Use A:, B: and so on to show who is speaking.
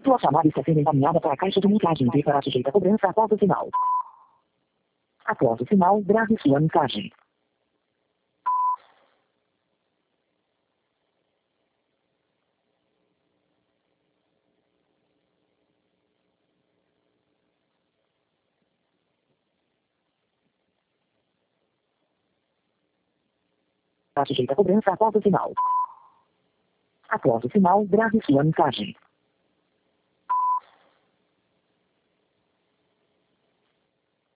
A: Sua chamada está sendo encaminhada para a caixa de mensagem e será sujeita a cobrança após o sinal. Após o sinal, grave sua mensagem. Será sujeita a cobrança após o sinal. Após o sinal, grave sua mensagem.